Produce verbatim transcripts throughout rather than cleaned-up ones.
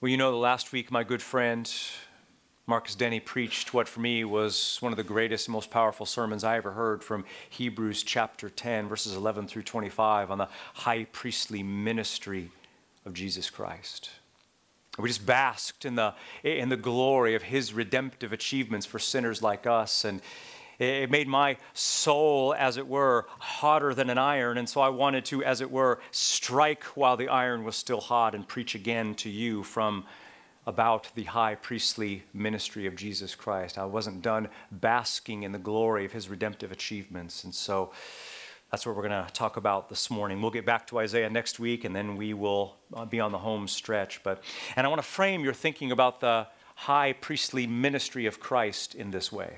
Well, you know, last week my good friend Marcus Denny preached what for me was one of the greatest and most powerful sermons I ever heard from Hebrews chapter ten, verses eleven through twenty-five on the high priestly ministry of Jesus Christ. We just basked in the, in the glory of his redemptive achievements for sinners like us, and it made my soul, as it were, hotter than an iron, and so I wanted to, as it were, strike while the iron was still hot and preach again to you from about the high priestly ministry of Jesus Christ. I wasn't done basking in the glory of his redemptive achievements, and so that's what we're going to talk about this morning. We'll get back to Isaiah next week, and then we will be on the home stretch. But and I want to frame your thinking about the high priestly ministry of Christ in this way.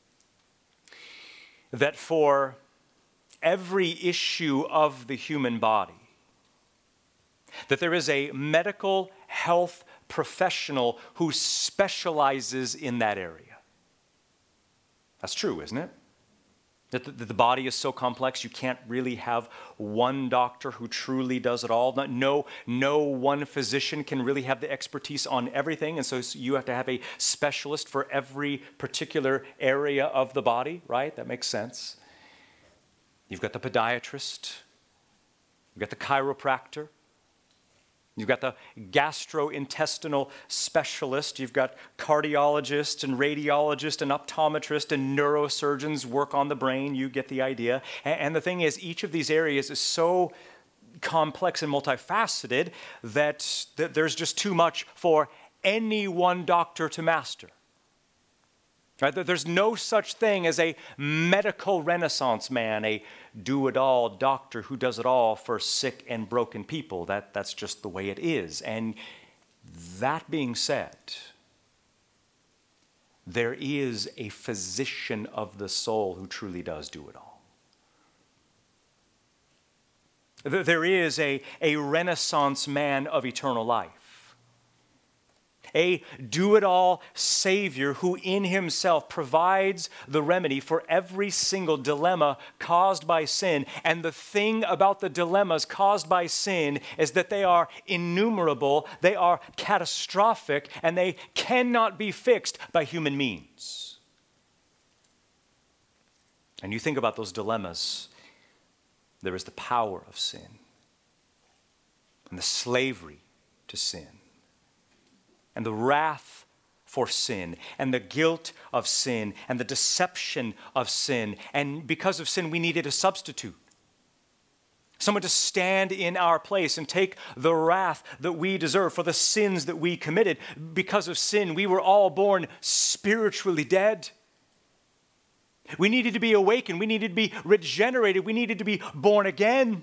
That for every issue of the human body, that there is a medical health professional who specializes in that area. That's true, isn't it? That the, that the body is so complex, you can't really have one doctor who truly does it all. No, no one physician can really have the expertise on everything, and so you have to have a specialist for every particular area of the body, right? That makes sense. You've got the podiatrist, you've got the chiropractor, you've got the gastrointestinal specialist. You've got cardiologists and radiologists and optometrists and neurosurgeons work on the brain. You get the idea. And the thing is, each of these areas is so complex and multifaceted that there's just too much for any one doctor to master. Right? There's no such thing as a medical renaissance man, a do-it-all doctor who does it all for sick and broken people. That, that's just the way it is. And that being said, there is a physician of the soul who truly does do it all. There is a, a renaissance man of eternal life. A do-it-all Savior who in himself provides the remedy for every single dilemma caused by sin. And the thing about the dilemmas caused by sin is that they are innumerable, they are catastrophic, and they cannot be fixed by human means. And you think about those dilemmas, there is the power of sin and the slavery to sin, and the wrath for sin, and the guilt of sin, and the deception of sin. And because of sin, we needed a substitute. Someone to stand in our place and take the wrath that we deserve for the sins that we committed. Because of sin, we were all born spiritually dead. We needed to be awakened. We needed to be regenerated. We needed to be born again.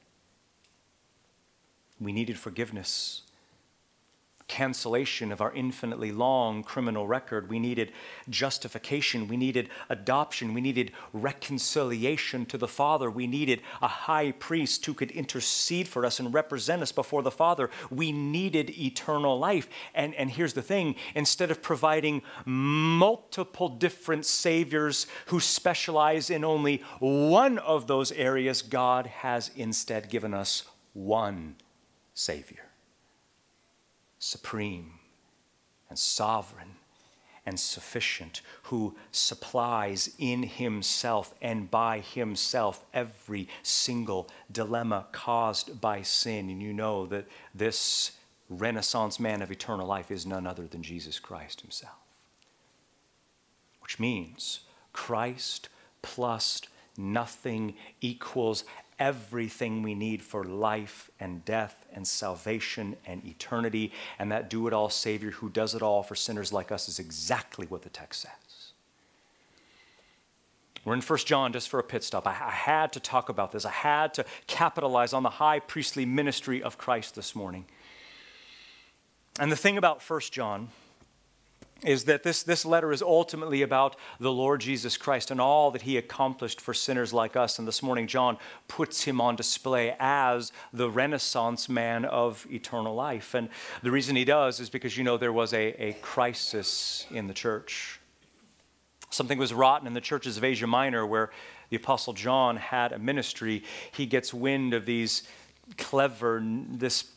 We needed forgiveness. Cancellation of our infinitely long criminal record. We needed justification. We needed adoption. We needed reconciliation to the Father. We needed a high priest who could intercede for us and represent us before the Father. We needed eternal life. And, and here's the thing, instead of providing multiple different saviors who specialize in only one of those areas, God has instead given us one Savior. Supreme and sovereign and sufficient, who supplies in himself and by himself every single dilemma caused by sin. And you know that this Renaissance man of eternal life is none other than Jesus Christ himself. Which means Christ plus nothing equals everything we need for life and death and salvation and eternity. And that do-it-all Savior who does it all for sinners like us is exactly what the text says. We're in First John just for a pit stop. I, I had to talk about this. I had to capitalize on the high priestly ministry of Christ this morning. And the thing about First John is that this, this letter is ultimately about the Lord Jesus Christ and all that he accomplished for sinners like us. And this morning, John puts him on display as the Renaissance man of eternal life. And the reason he does is because, you know, there was a, a crisis in the church. Something was rotten in the churches of Asia Minor where the Apostle John had a ministry. He gets wind of these clever, this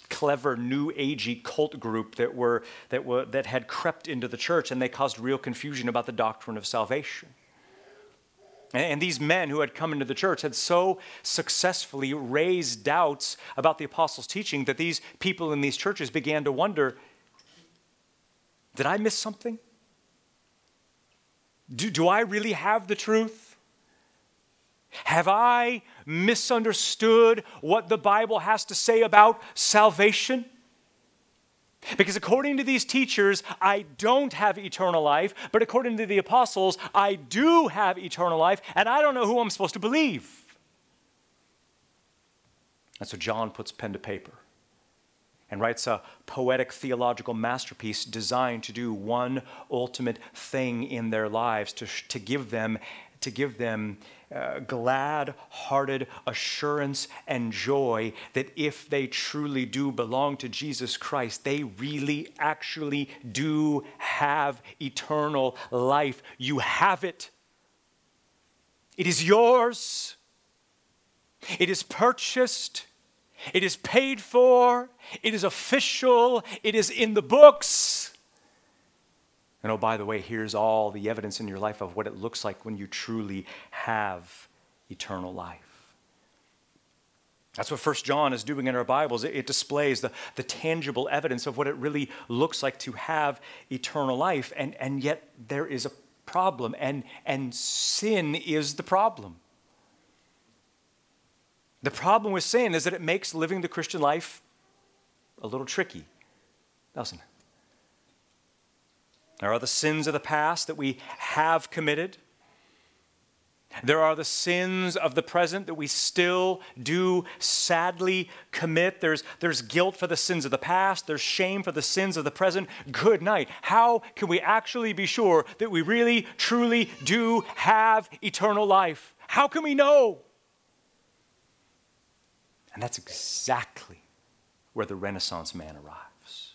clever new agey cult group that were that were that had crept into the church, and they caused real confusion about the doctrine of salvation. And, and these men who had come into the church had so successfully raised doubts about the apostles' teaching that these people in these churches began to wonder, did I miss something? Do, do I really have the truth? Have I misunderstood what the Bible has to say about salvation? Because according to these teachers, I don't have eternal life, but according to the apostles, I do have eternal life, and I don't know who I'm supposed to believe. And so John puts pen to paper and writes a poetic theological masterpiece designed to do one ultimate thing in their lives, to, to give them, to give them uh, glad-hearted assurance and joy that if they truly do belong to Jesus Christ, they really actually do have eternal life. You have it. It is yours. It is purchased. It is paid for. It is official. It is in the books. And oh, by the way, here's all the evidence in your life of what it looks like when you truly have eternal life. That's what First John is doing in our Bibles. It, it displays the, the tangible evidence of what it really looks like to have eternal life. And, and yet there is a problem, and, and sin is the problem. The problem with sin is that it makes living the Christian life a little tricky, doesn't it? There are the sins of the past that we have committed. There are the sins of the present that we still do sadly commit. There's, there's guilt for the sins of the past. There's shame for the sins of the present. Good night. How can we actually be sure that we really, truly do have eternal life? How can we know? And that's exactly where the Renaissance man arrives,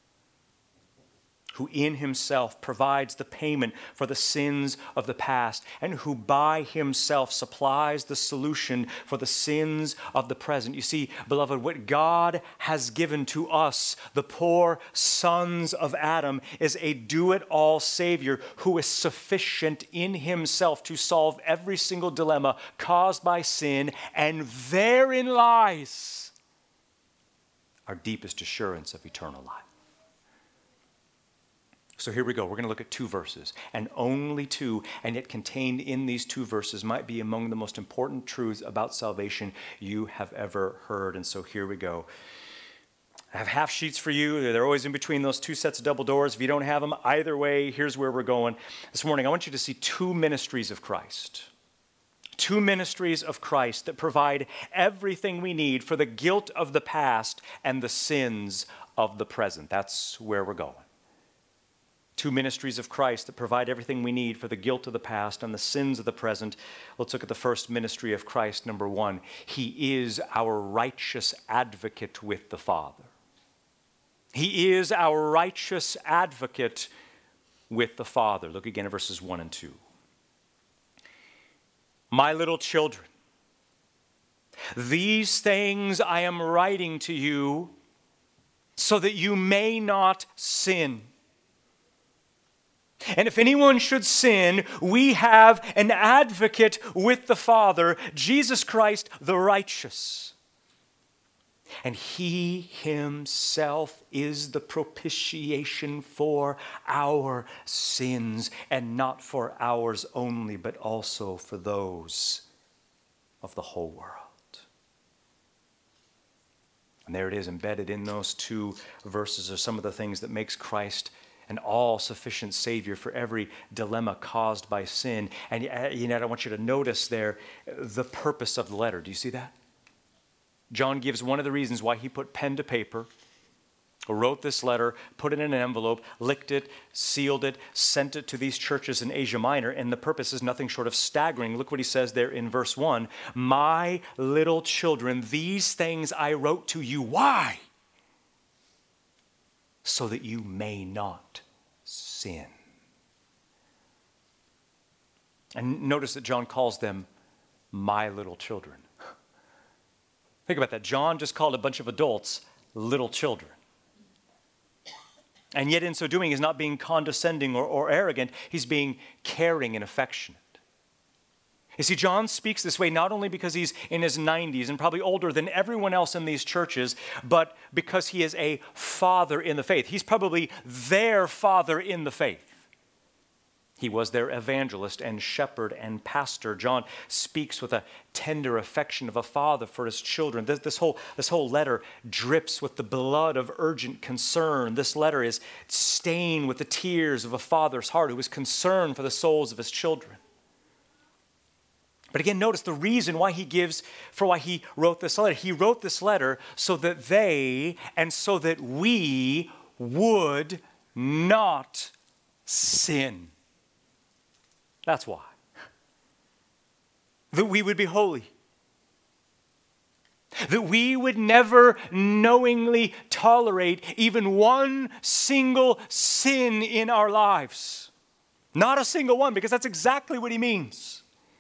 who in himself provides the payment for the sins of the past, and who by himself supplies the solution for the sins of the present. You see, beloved, what God has given to us, the poor sons of Adam, is a do-it-all Savior who is sufficient in himself to solve every single dilemma caused by sin, and therein lies our deepest assurance of eternal life. So here we go. We're going to look at two verses, and only two, and yet contained in these two verses might be among the most important truths about salvation you have ever heard. And so here we go. I have half sheets for you. They're always in between those two sets of double doors. If you don't have them, either way, here's where we're going. This morning, I want you to see two ministries of Christ. Two ministries of Christ that provide everything we need for the guilt of the past and the sins of the present. That's where we're going. Two ministries of Christ that provide everything we need for the guilt of the past and the sins of the present. Let's look at the first ministry of Christ, number one. He is our righteous advocate with the Father. He is our righteous advocate with the Father. Look again at verses one and two. My little children, these things I am writing to you so that you may not sin. And if anyone should sin, we have an advocate with the Father, Jesus Christ the righteous. And he himself is the propitiation for our sins, and not for ours only, but also for those of the whole world. And there it is, embedded in those two verses are some of the things that makes Christ an all-sufficient Savior for every dilemma caused by sin. And yet I want you to notice there the purpose of the letter. Do you see that? John gives one of the reasons why he put pen to paper, wrote this letter, put it in an envelope, licked it, sealed it, sent it to these churches in Asia Minor, and the purpose is nothing short of staggering. Look what he says there in verse one. My little children, these things I wrote to you. Why? So that you may not sin. And notice that John calls them my little children. Think about that. John just called a bunch of adults little children. And yet in so doing, he's not being condescending or, or arrogant. He's being caring and affectionate. You see, John speaks this way not only because he's in his nineties and probably older than everyone else in these churches, but because he is a father in the faith. He's probably their father in the faith. He was their evangelist and shepherd and pastor. John speaks with a tender affection of a father for his children. This, this, whole, this whole letter drips with the blood of urgent concern. This letter is stained with the tears of a father's heart who is concerned for the souls of his children. But again, notice the reason why he gives, for why he wrote this letter. He wrote this letter so that they and so that we would not sin. That's why. That we would be holy. That we would never knowingly tolerate even one single sin in our lives. Not a single one, because that's exactly what he means.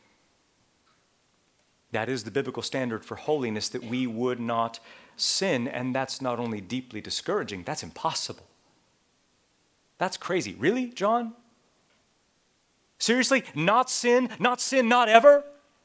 That is the biblical standard for holiness, that we would not sin. And that's not only deeply discouraging, that's impossible. That's crazy. Really, John? Seriously? Not sin? Not sin, not ever?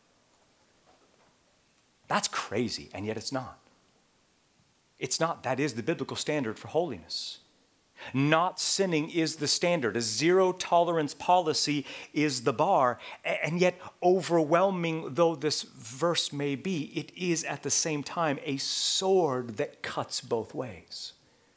That's crazy, and yet it's not. It's not. That is the biblical standard for holiness. Not sinning is the standard. A zero tolerance policy is the bar. And yet, overwhelming though this verse may be, it is at the same time a sword that cuts both ways.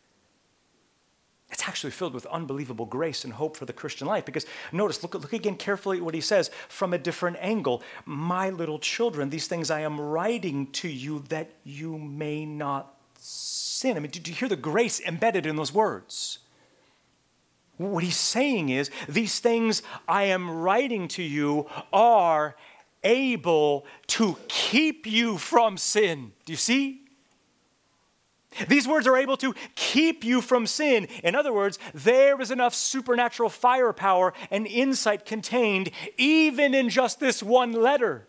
It's actually filled with unbelievable grace and hope for the Christian life. Because notice, look, look again carefully at what he says from a different angle. My little children, these things I am writing to you that you may not sin. I mean, do you hear the grace embedded in those words? What he's saying is, these things I am writing to you are able to keep you from sin. Do you see? These words are able to keep you from sin. In other words, there is enough supernatural firepower and insight contained even in just this one letter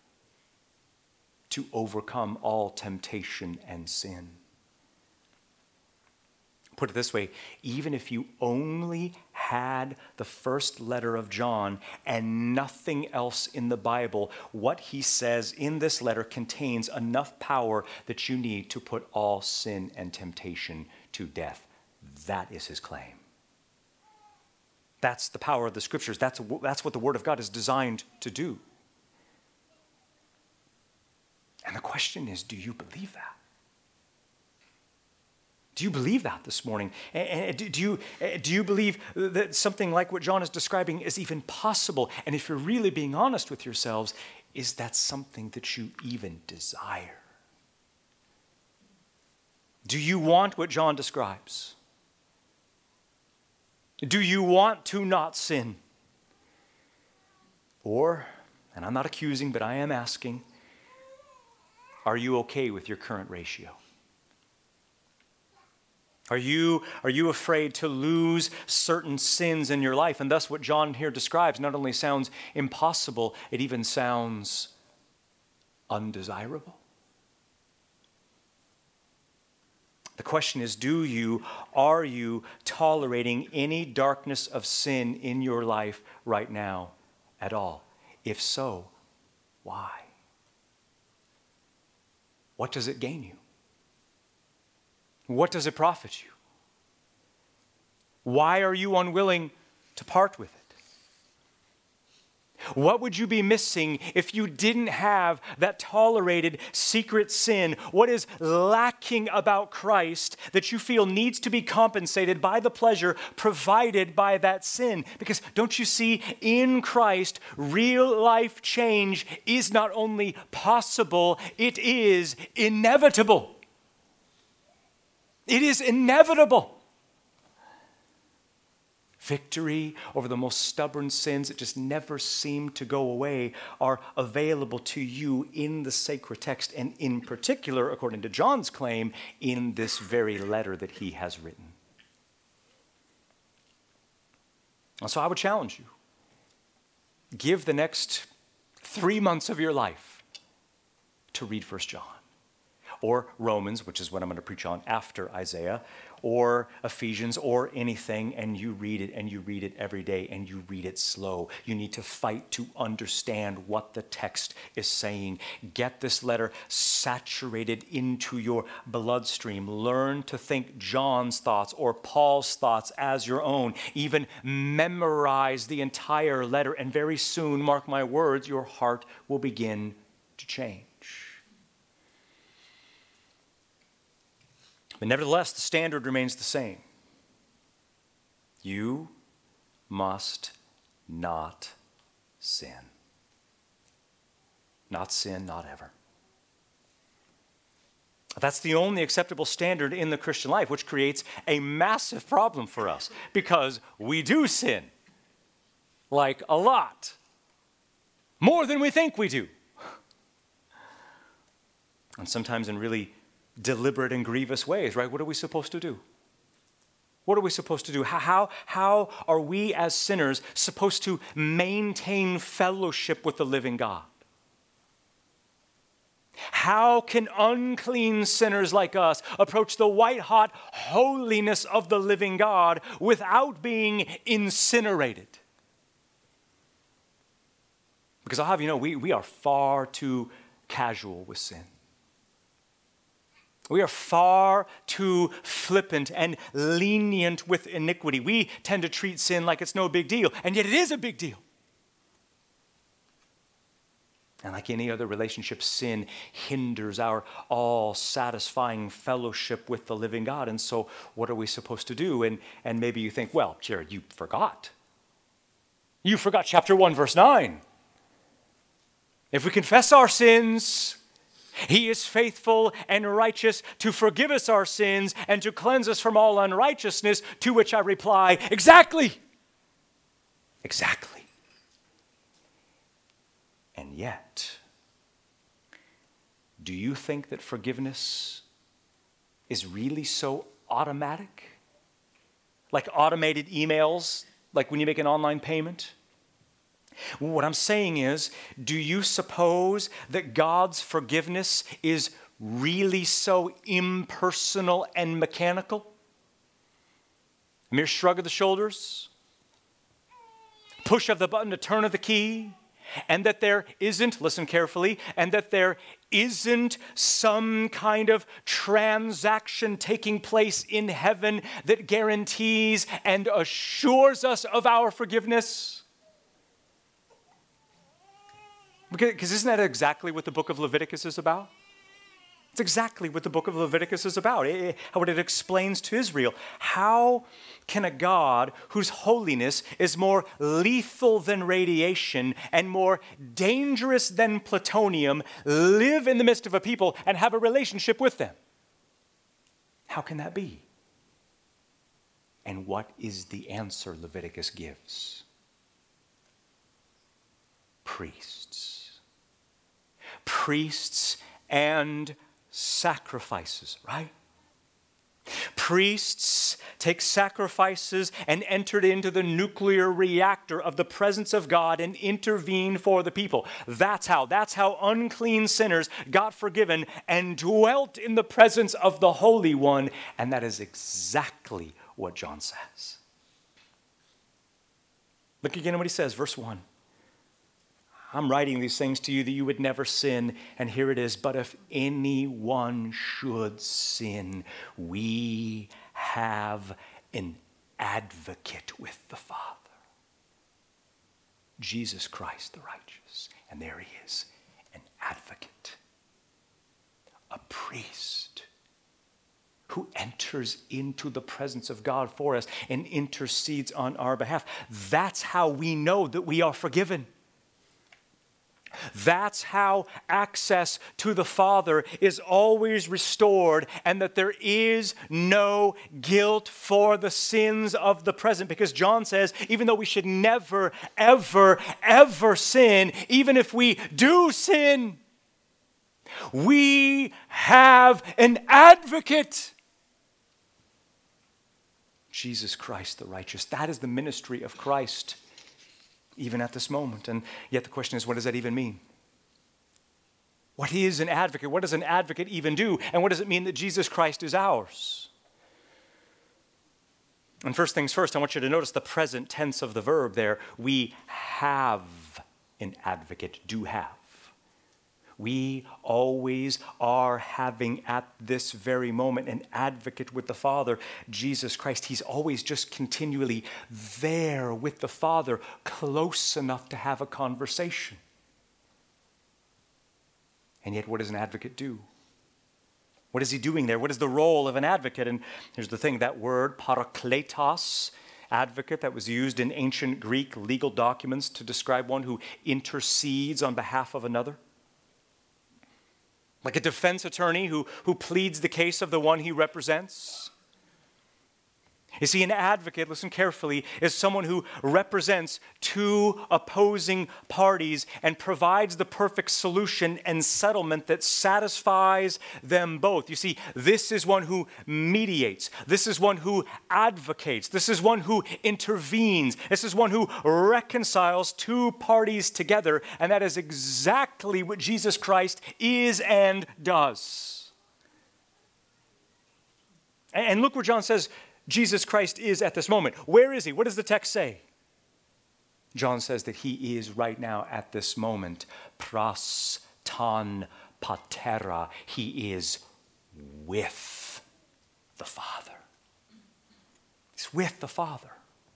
to overcome all temptation and sin. Put it this way, even if you only had the first letter of John and nothing else in the Bible, what he says in this letter contains enough power that you need to put all sin and temptation to death. That is his claim. That's the power of the Scriptures. That's, that's what the Word of God is designed to do. And the question is, do you believe that? Do you believe that this morning? And do you, do you believe that something like what John is describing is even possible? And if you're really being honest with yourselves, is that something that you even desire? Do you want what John describes? Do you want to not sin? Or, and I'm not accusing, but I am asking, are you okay with your current ratio? Are you, are you afraid to lose certain sins in your life? And thus what John here describes not only sounds impossible, it even sounds undesirable. The question is, do you, are you tolerating any darkness of sin in your life right now at all? If so, why? What does it gain you? What does it profit you? Why are you unwilling to part with it? What would you be missing if you didn't have that tolerated secret sin? What is lacking about Christ that you feel needs to be compensated by the pleasure provided by that sin? Because don't you see, in Christ, real life change is not only possible, it is inevitable. It is inevitable. Victory over the most stubborn sins that just never seem to go away are available to you in the sacred text, and in particular, according to John's claim, in this very letter that he has written. And so I would challenge you. Give the next three months of your life to read First John. or Romans, which is what I'm going to preach on after Isaiah, or Ephesians, or anything, and you read it, and you read it every day, and you read it slow. You need to fight to understand what the text is saying. Get this letter saturated into your bloodstream. Learn to think John's thoughts or Paul's thoughts as your own. Even memorize the entire letter, and very soon, mark my words, your heart will begin to change. But nevertheless, the standard remains the same. You must not sin. Not sin, not ever. That's the only acceptable standard in the Christian life, which creates a massive problem for us because we do sin. Like a lot. More than we think we do. And sometimes in really deliberate and grievous ways, right? What are we supposed to do? What are we supposed to do? How, how are we as sinners supposed to maintain fellowship with the living God? How can unclean sinners like us approach the white-hot holiness of the living God without being incinerated? Because I'll have you know, we, we are far too casual with sin. We are far too flippant and lenient with iniquity. We tend to treat sin like it's no big deal, and yet it is a big deal. And like any other relationship, sin hinders our all-satisfying fellowship with the living God. And so what are we supposed to do? And, and maybe you think, well, Jared, you forgot. You forgot chapter one, verse nine. If we confess our sins, He is faithful and righteous to forgive us our sins and to cleanse us from all unrighteousness, to which I reply, exactly. Exactly. And yet, do you think that forgiveness is really so automatic? Like automated emails, like when you make an online payment? What I'm saying is, do you suppose that God's forgiveness is really so impersonal and mechanical? A mere shrug of the shoulders? Push of the button to turn of the key? And that there isn't, listen carefully, and that there isn't some kind of transaction taking place in heaven that guarantees and assures us of our forgiveness? Because isn't that exactly what the book of Leviticus is about? It's exactly what the book of Leviticus is about. It, what it explains to Israel. How can a God whose holiness is more lethal than radiation and more dangerous than plutonium live in the midst of a people and have a relationship with them? How can that be? And what is the answer Leviticus gives? Priests. Priests and sacrifices, right? Priests take sacrifices and entered into the nuclear reactor of the presence of God and intervened for the people. That's how, that's how unclean sinners got forgiven and dwelt in the presence of the Holy One. And that is exactly what John says. Look again at what he says, verse one. I'm writing these things to you that you would never sin. And here it is. But if anyone should sin, we have an advocate with the Father. Jesus Christ the righteous. And there he is, an advocate. A priest who enters into the presence of God for us and intercedes on our behalf. That's how we know that we are forgiven. That's how access to the Father is always restored, and that there is no guilt for the sins of the present. Because John says, even though we should never, ever, ever sin, even if we do sin, we have an advocate. Jesus Christ the righteous. That is the ministry of Christ. Even at this moment. And yet the question is, what does that even mean? What is an advocate? What does an advocate even do? And what does it mean that Jesus Christ is ours? And first things first, I want you to notice the present tense of the verb there. We have an advocate, do have. We always are having at this very moment an advocate with the Father, Jesus Christ. He's always just continually there with the Father, close enough to have a conversation. And yet, what does an advocate do? What is he doing there? What is the role of an advocate? And here's the thing, that word, parakletos, advocate, that was used in ancient Greek legal documents to describe one who intercedes on behalf of another. Like a defense attorney who, who pleads the case of the one he represents. You see, an advocate, listen carefully, is someone who represents two opposing parties and provides the perfect solution and settlement that satisfies them both. You see, this is one who mediates. This is one who advocates. This is one who intervenes. This is one who reconciles two parties together. And that is exactly what Jesus Christ is and does. And look where John says Jesus Christ is at this moment. Where is he? What does the text say? John says that he is right now at this moment. Pras ton patera. He is with the Father. He's with the Father.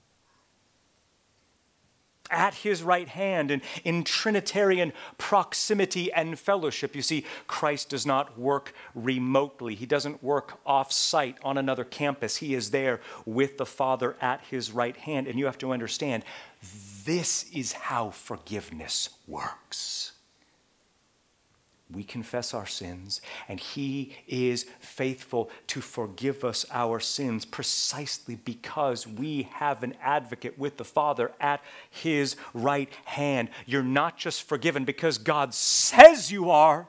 At his right hand and in Trinitarian proximity and fellowship. You see, Christ does not work remotely. He doesn't work off-site on another campus. He is there with the Father at his right hand. And you have to understand, this is how forgiveness works. We confess our sins, and he is faithful to forgive us our sins precisely because we have an advocate with the Father at his right hand. You're not just forgiven because God says you are.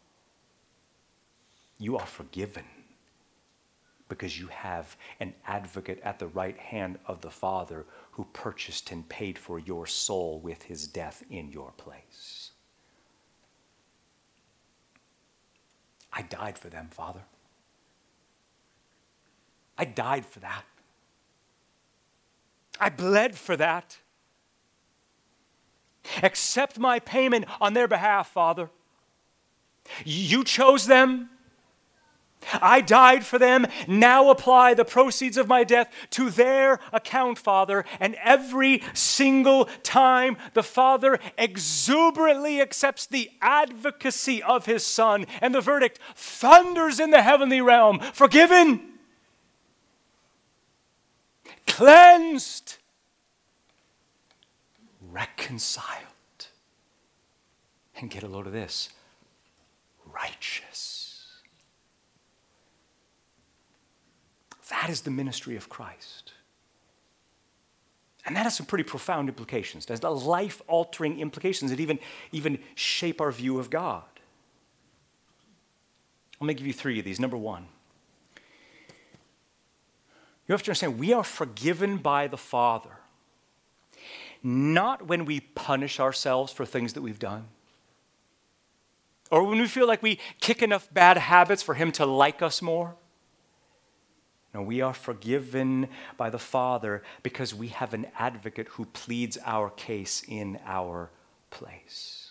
You are forgiven because you have an advocate at the right hand of the Father who purchased and paid for your soul with his death in your place. I died for them, Father. I died for that. I bled for that. Accept my payment on their behalf, Father. You chose them. I died for them. Now apply the proceeds of my death to their account, Father. And every single time the Father exuberantly accepts the advocacy of his Son, and the verdict thunders in the heavenly realm. Forgiven, cleansed, reconciled. And get a load of this, righteous. That is the ministry of Christ. And that has some pretty profound implications. There's the life-altering implications that even, even shape our view of God. I'm going to give you three of these. Number one, you have to understand we are forgiven by the Father, not when we punish ourselves for things that we've done, or when we feel like we kick enough bad habits for him to like us more. No, we are forgiven by the Father because we have an advocate who pleads our case in our place.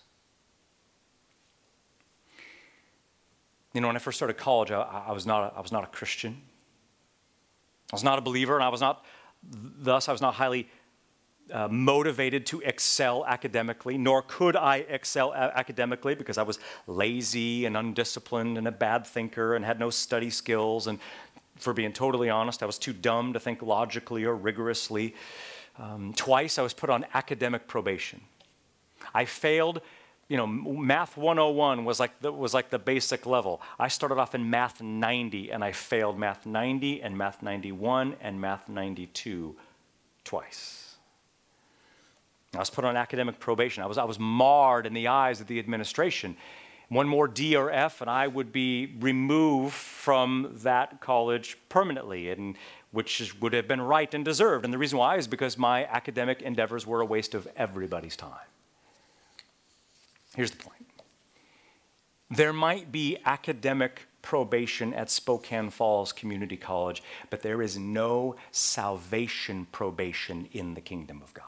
You know, when I first started college, I, I was not a, I was not a Christian. I was not a believer, and I was not, thus I was not highly uh, motivated to excel academically, nor could I excel a- academically because I was lazy and undisciplined and a bad thinker and had no study skills. And for being totally honest, I was too dumb to think logically or rigorously. Um, twice I was put on academic probation. I failed, you know, Math one oh one was like the, was like the basic level. I started off in Math ninety and I failed Math ninety and Math ninety-one and Math ninety-two twice. I was put on academic probation. I was, I was marred in the eyes of the administration. One more D or F, and I would be removed from that college permanently, and which is, would have been right and deserved. And the reason why is because my academic endeavors were a waste of everybody's time. Here's the point. There might be academic probation at Spokane Falls Community College, but there is no salvation probation in the kingdom of God.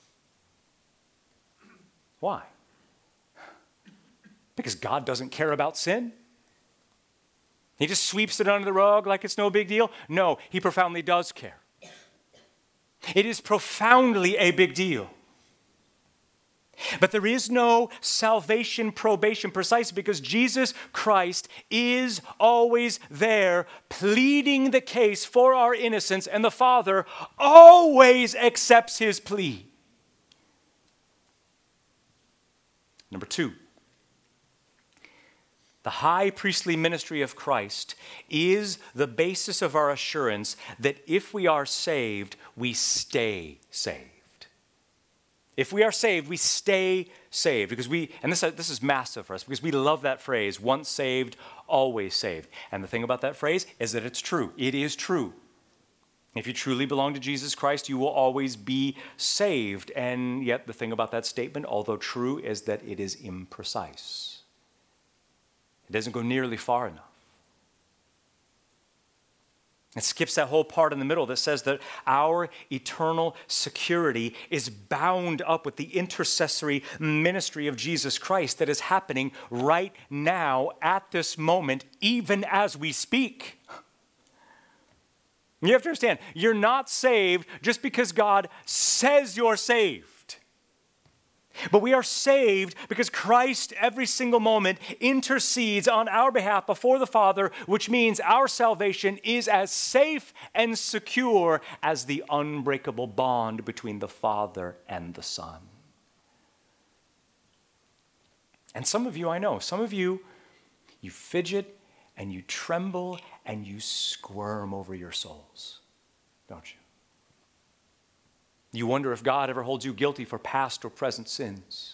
Why? Because God doesn't care about sin? He just sweeps it under the rug like it's no big deal? No, he profoundly does care. It is profoundly a big deal. But there is no salvation probation precisely because Jesus Christ is always there pleading the case for our innocence, and the Father always accepts his plea. Number two, the high priestly ministry of Christ is the basis of our assurance that if we are saved, we stay saved. If we are saved, we stay saved. Because we, and this, this is massive for us, because we love that phrase, once saved, always saved. And the thing about that phrase is that it's true. It is true. If you truly belong to Jesus Christ, you will always be saved. And yet the thing about that statement, although true, is that it is imprecise. It doesn't go nearly far enough. It skips that whole part in the middle that says that our eternal security is bound up with the intercessory ministry of Jesus Christ that is happening right now at this moment, even as we speak. You have to understand, you're not saved just because God says you're saved. But we are saved because Christ every single moment intercedes on our behalf before the Father, which means our salvation is as safe and secure as the unbreakable bond between the Father and the Son. And some of you, I know, some of you, you fidget and you tremble and you squirm over your souls, don't you? You wonder if God ever holds you guilty for past or present sins.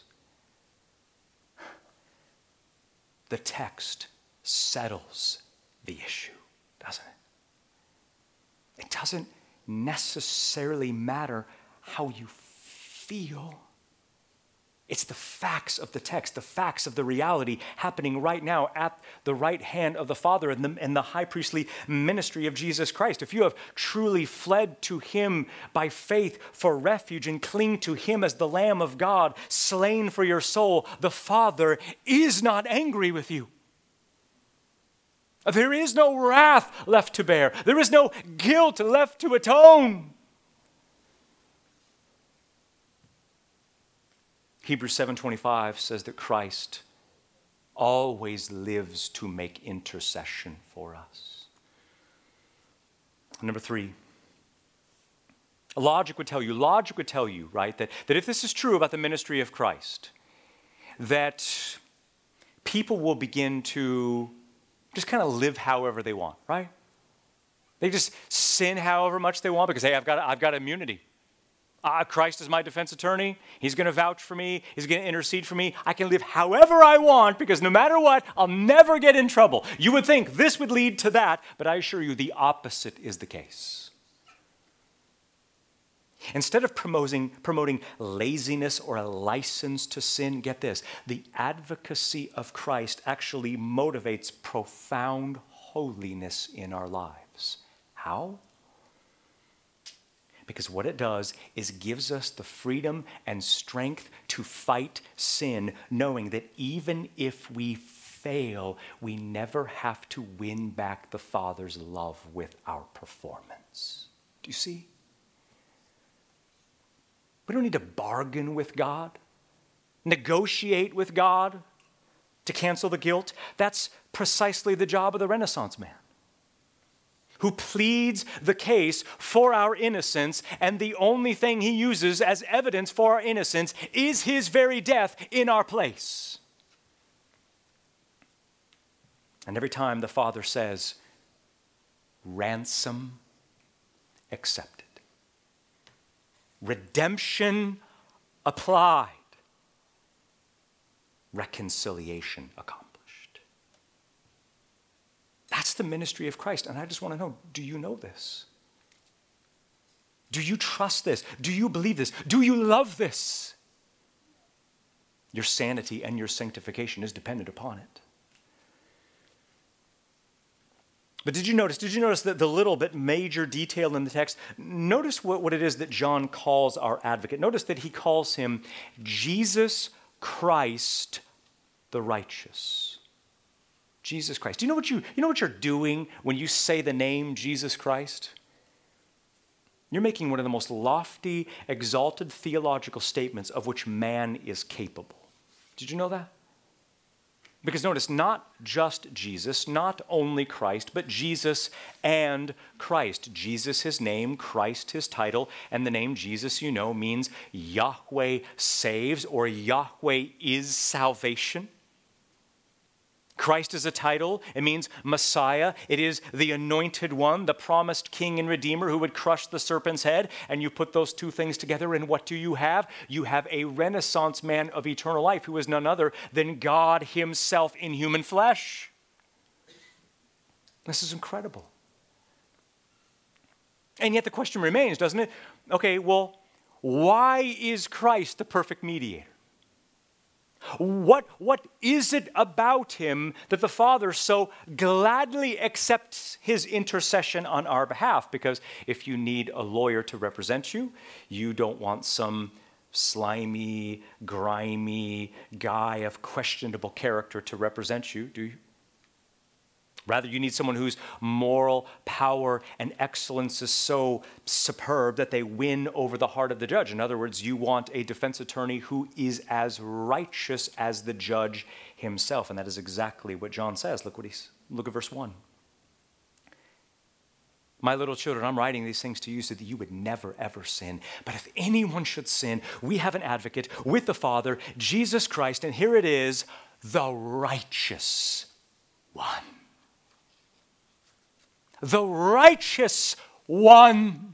The text settles the issue, doesn't it? It doesn't necessarily matter how you feel. It's the facts of the text, the facts of the reality happening right now at the right hand of the Father and the, and the high priestly ministry of Jesus Christ. If you have truly fled to him by faith for refuge and cling to him as the Lamb of God, slain for your soul, the Father is not angry with you. There is no wrath left to bear. There is no guilt left to atone. Hebrews seven twenty-five says that Christ always lives to make intercession for us. Number three, logic would tell you, logic would tell you, right, that, that if this is true about the ministry of Christ, that people will begin to just kind of live however they want, right? They just sin however much they want because, hey, I've got, I've got immunity. Uh, Christ is my defense attorney. He's going to vouch for me. He's going to intercede for me. I can live however I want because no matter what, I'll never get in trouble. You would think this would lead to that, but I assure you the opposite is the case. Instead of promoting, promoting laziness or a license to sin, get this, the advocacy of Christ actually motivates profound holiness in our lives. How? Because what it does is gives us the freedom and strength to fight sin, knowing that even if we fail, we never have to win back the Father's love with our performance. Do you see? We don't need to bargain with God, negotiate with God to cancel the guilt. That's precisely the job of the Renaissance man, who pleads the case for our innocence, and the only thing he uses as evidence for our innocence is his very death in our place. And every time the Father says, ransom accepted, redemption applied, reconciliation accomplished. That's the ministry of Christ. And I just want to know, do you know this? Do you trust this? Do you believe this? Do you love this? Your sanity and your sanctification is dependent upon it. But did you notice, did you notice that the little bit major detail in the text? Notice what, what it is that John calls our advocate. Notice that he calls him Jesus Christ the righteous. Jesus Christ. Do you know what you, you know what you're doing when you say the name Jesus Christ? You're making one of the most lofty, exalted theological statements of which man is capable. Did you know that? Because notice, not just Jesus, not only Christ, but Jesus and Christ. Jesus, his name, Christ, his title, and the name Jesus, you know, means Yahweh saves, or Yahweh is salvation. Christ is a title. It means Messiah. It is the anointed one, the promised king and redeemer who would crush the serpent's head. And you put those two things together, and what do you have? You have a Renaissance man of eternal life who is none other than God himself in human flesh. This is incredible. And yet the question remains, doesn't it? Okay, well, why is Christ the perfect mediator? What, what is it about him that the Father so gladly accepts his intercession on our behalf? Because if you need a lawyer to represent you, you don't want some slimy, grimy guy of questionable character to represent you, do you? Rather, you need someone whose moral power and excellence is so superb that they win over the heart of the judge. In other words, you want a defense attorney who is as righteous as the judge himself. And that is exactly what John says. Look what he's, look at verse one. My little children, I'm writing these things to you so that you would never, ever sin. But if anyone should sin, we have an advocate with the Father, Jesus Christ, and here it is, the righteous one. The righteous one.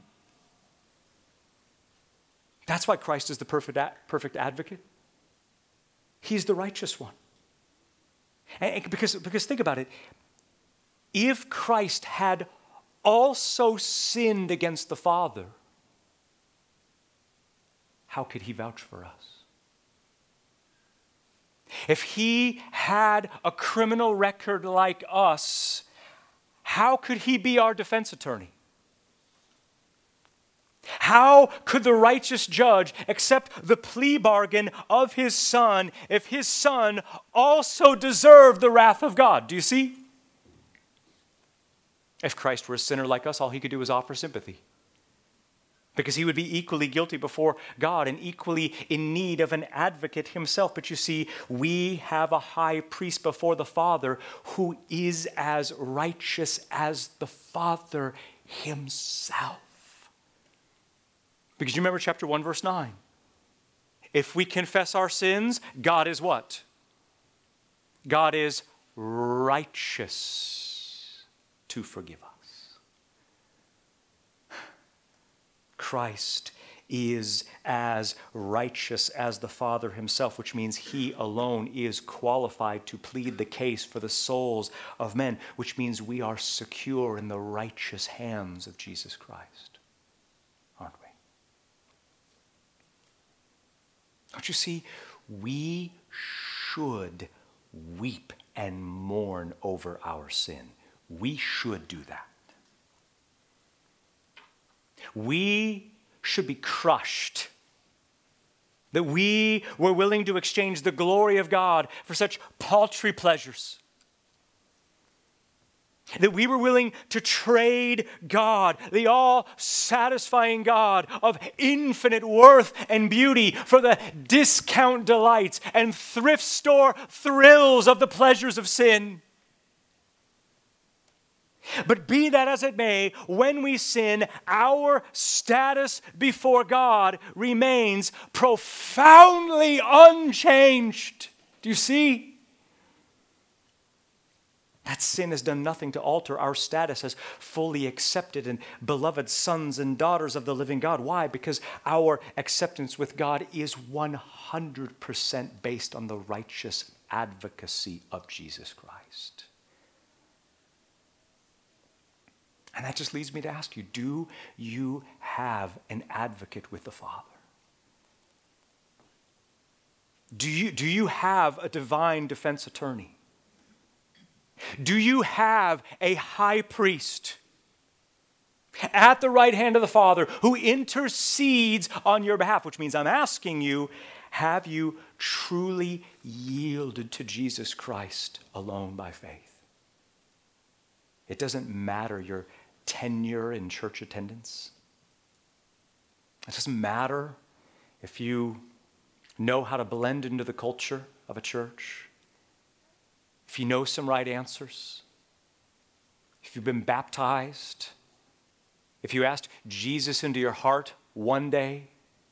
That's why Christ is the perfect, perfect advocate. He's the righteous one. And because, because think about it. If Christ had also sinned against the Father, how could he vouch for us? If he had a criminal record like us, how could he be our defense attorney? How could the righteous judge accept the plea bargain of his son if his son also deserved the wrath of God? Do you see? If Christ were a sinner like us, all he could do was offer sympathy. Because he would be equally guilty before God and equally in need of an advocate himself. But you see, we have a high priest before the Father who is as righteous as the Father himself. Because you remember chapter one, verse nine. If we confess our sins, God is what? God is righteous to forgive us. Christ is as righteous as the Father himself, which means he alone is qualified to plead the case for the souls of men, which means we are secure in the righteous hands of Jesus Christ, aren't we? Don't you see? We should weep and mourn over our sin. We should do that. We should be crushed that we were willing to exchange the glory of God for such paltry pleasures. That we were willing to trade God, the all-satisfying God of infinite worth and beauty, for the discount delights and thrift store thrills of the pleasures of sin. But be that as it may, when we sin, our status before God remains profoundly unchanged. Do you see? That sin has done nothing to alter our status as fully accepted and beloved sons and daughters of the living God. Why? Because our acceptance with God is one hundred percent based on the righteous advocacy of Jesus Christ. And that just leads me to ask you, do you have an advocate with the Father? Do you, do you have a divine defense attorney? Do you have a high priest at the right hand of the Father who intercedes on your behalf? Which means I'm asking you, have you truly yielded to Jesus Christ alone by faith? It doesn't matter your tenure in church attendance. It doesn't matter if you know how to blend into the culture of a church, if you know some right answers, if you've been baptized, if you asked Jesus into your heart one day.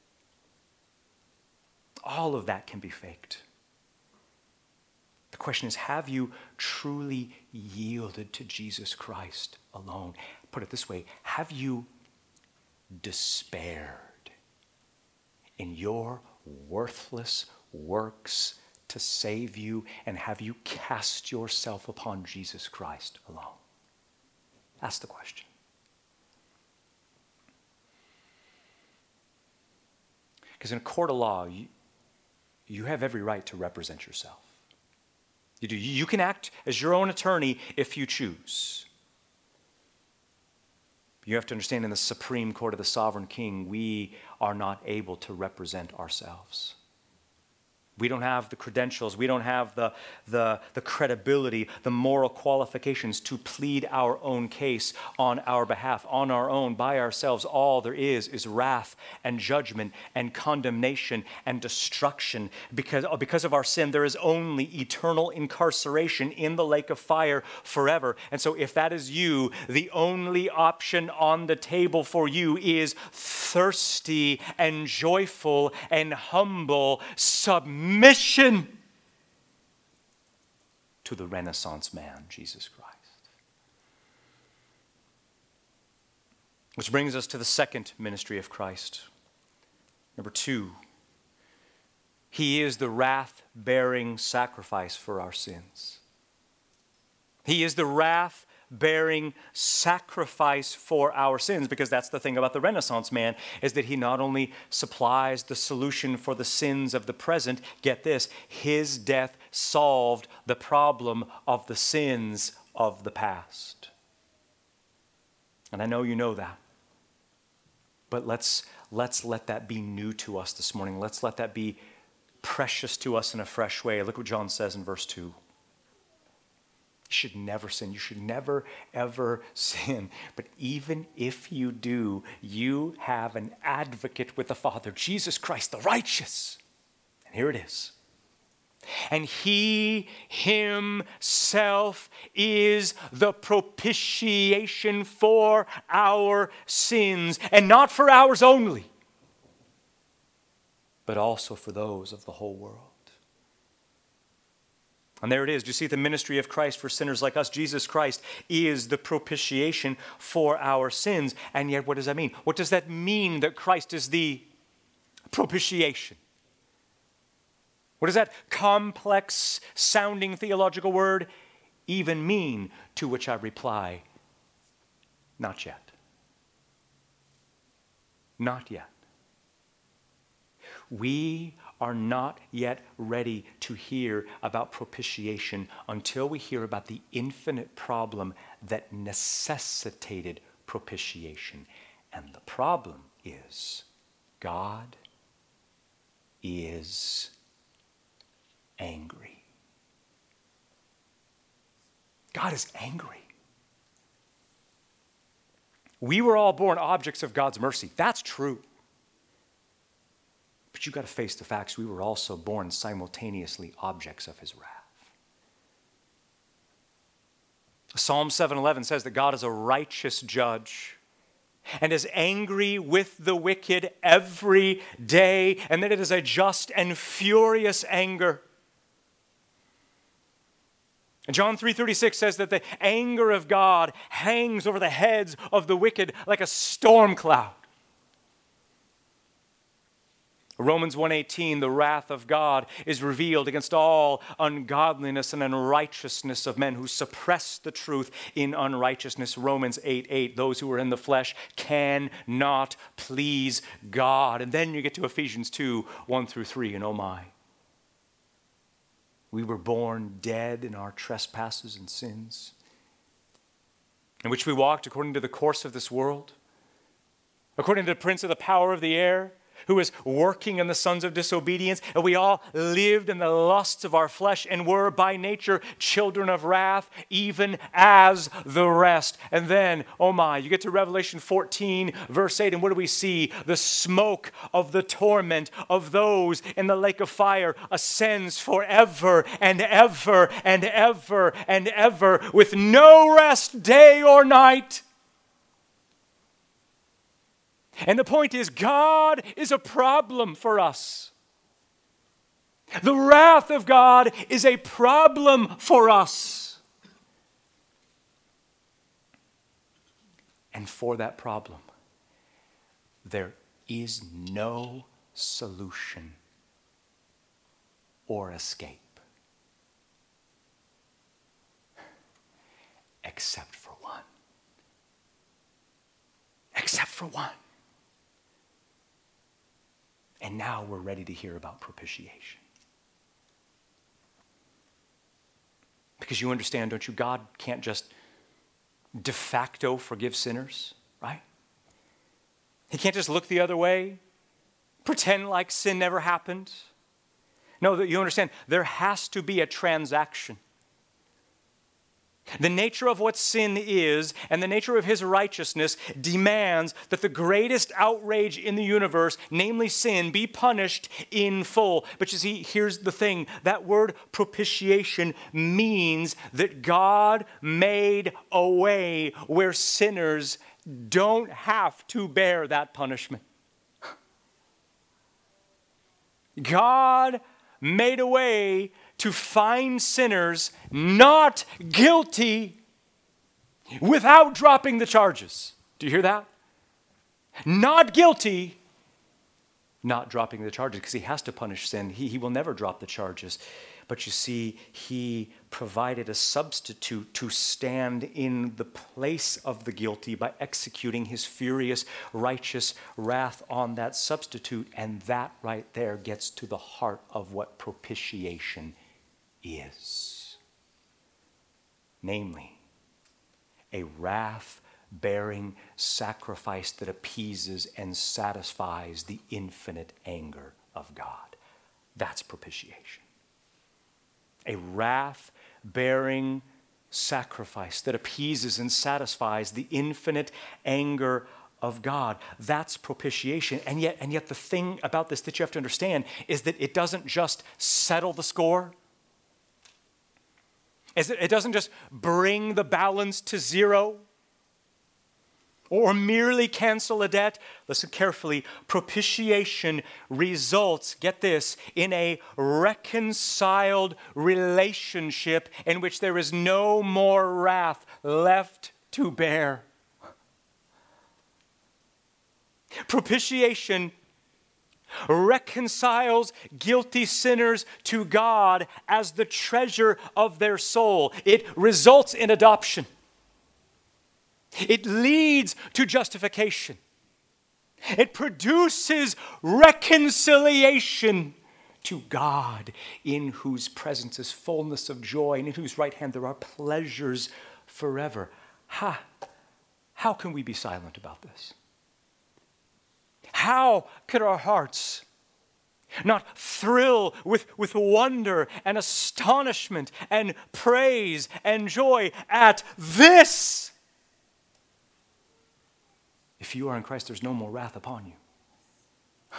All of that can be faked. The question is, have you truly yielded to Jesus Christ alone? Put it this way, have you despaired in your worthless works to save you, and have you cast yourself upon Jesus Christ alone? Ask the question. Because in a court of law, you, you have every right to represent yourself. You do. You can act as your own attorney if you choose. You have to understand, in the Supreme Court of the Sovereign King, we are not able to represent ourselves. We don't have the credentials, we don't have the, the, the credibility, the moral qualifications to plead our own case on our behalf, on our own, by ourselves. All there is is wrath and judgment and condemnation and destruction. Because, because of our sin, there is only eternal incarceration in the lake of fire forever. And so if that is you, the only option on the table for you is thirsty and joyful and humble submission. Mission to the Renaissance man, Jesus Christ. Which brings us to the second ministry of Christ. Number two, he is the wrath-bearing sacrifice for our sins. He is the wrath bearing sacrifice for our sins, because that's the thing about the Renaissance man, is that he not only supplies the solution for the sins of the present, get this, his death solved the problem of the sins of the past. And I know you know that, but let's let's let that be new to us this morning. Let's let that be precious to us in a fresh way. Look what John says in verse two. You should never sin. You should never, ever sin. But even if you do, you have an advocate with the Father, Jesus Christ, the righteous. And here it is. And he himself is the propitiation for our sins, and not for ours only, but also for those of the whole world. And there it is. Do you see the ministry of Christ for sinners like us? Jesus Christ is the propitiation for our sins. And yet, what does that mean? What does that mean that Christ is the propitiation? What does that complex sounding theological word even mean? To which I reply, not yet. Not yet. We are not yet ready to hear about propitiation until we hear about the infinite problem that necessitated propitiation. And the problem is God is angry. God is angry. We were all born objects of God's mercy. That's true. But you've got to face the facts. We were also born simultaneously objects of his wrath. Psalm seven eleven says that God is a righteous judge and is angry with the wicked every day, and that it is a just and furious anger. And John three thirty-six says that the anger of God hangs over the heads of the wicked like a storm cloud. Romans one eighteen, the wrath of God is revealed against all ungodliness and unrighteousness of men who suppress the truth in unrighteousness. Romans eight eight, those who are in the flesh cannot please God. And then you get to Ephesians two, one through three, and oh my. We were born dead in our trespasses and sins, in which we walked according to the course of this world, according to the prince of the power of the air, who is working in the sons of disobedience. And we all lived in the lusts of our flesh and were by nature children of wrath, even as the rest. And then, oh my, you get to Revelation fourteen, verse eight, and what do we see? The smoke of the torment of those in the lake of fire ascends forever and ever and ever and ever, with no rest day or night. And the point is, God is a problem for us. The wrath of God is a problem for us. And for that problem, there is no solution or escape except for one. Except for one. And now we're ready to hear about propitiation. Because you understand, don't you, God can't just de facto forgive sinners, right? He can't just look the other way, pretend like sin never happened. No, that you understand, there has to be a transaction. The nature of what sin is and the nature of his righteousness demands that the greatest outrage in the universe, namely sin, be punished in full. But you see, here's the thing. That word propitiation means that God made a way where sinners don't have to bear that punishment. God made a way to find sinners not guilty without dropping the charges. Do you hear that? Not guilty, not dropping the charges, because he has to punish sin. He, he will never drop the charges. But you see, he provided a substitute to stand in the place of the guilty by executing his furious, righteous wrath on that substitute. And that right there gets to the heart of what propitiation is. Namely, a wrath-bearing sacrifice that appeases and satisfies the infinite anger of God. That's propitiation. A wrath-bearing sacrifice that appeases and satisfies the infinite anger of God. That's propitiation. And yet, and yet the thing about this that you have to understand is that it doesn't just settle the score. It doesn't just bring the balance to zero or merely cancel a debt. Listen carefully. Propitiation results, get this, in a reconciled relationship in which there is no more wrath left to bear. Propitiation reconciles guilty sinners to God as the treasure of their soul. It results in adoption. It leads to justification. It produces reconciliation to God, in whose presence is fullness of joy, and in whose right hand there are pleasures forever. Ha! How can we be silent about this? How could our hearts not thrill with, with wonder and astonishment and praise and joy at this? If you are in Christ, there's no more wrath upon you.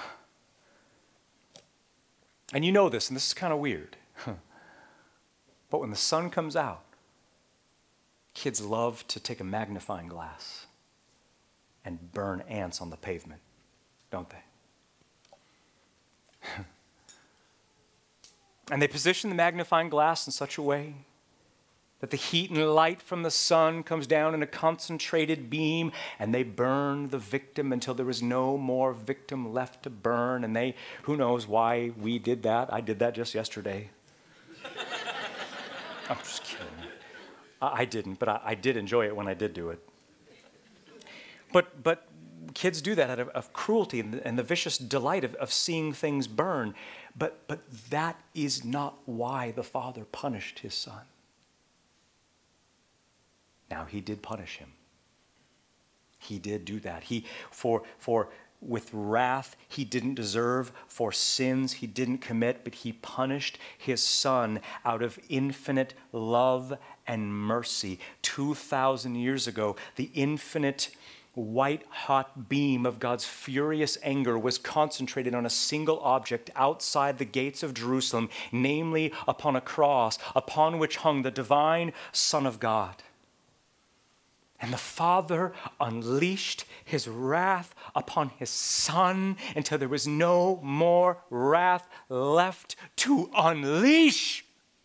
And you know this, and this is kind of weird. But when the sun comes out, kids love to take a magnifying glass and burn ants on the pavement, don't they? And they position the magnifying glass in such a way that the heat and light from the sun comes down in a concentrated beam, and they burn the victim until there is no more victim left to burn. And they, who knows why we did that? I did that just yesterday. I'm just kidding. I, I didn't, but I, I did enjoy it when I did do it. But, but kids do that out of, of cruelty and the, and the vicious delight of, of seeing things burn. But, but that is not why the Father punished his Son. Now, he did punish him. He did do that. He, for, for with wrath he didn't deserve, for sins he didn't commit, but he punished his Son out of infinite love and mercy. Two thousand years ago, the infinite white-hot beam of God's furious anger was concentrated on a single object outside the gates of Jerusalem, namely upon a cross upon which hung the divine Son of God. And the Father unleashed his wrath upon his Son until there was no more wrath left to unleash.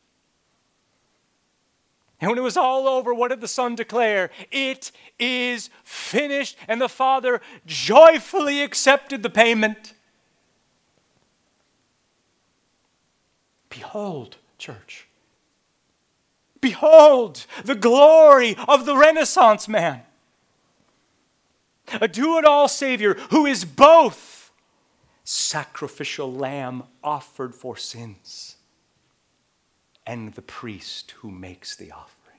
And when it was all over, what did the Son declare? It is finished. And the Father joyfully accepted the payment. Behold, church. Behold the glory of the Renaissance man. A do-it-all Savior who is both sacrificial lamb offered for sins and the priest who makes the offering.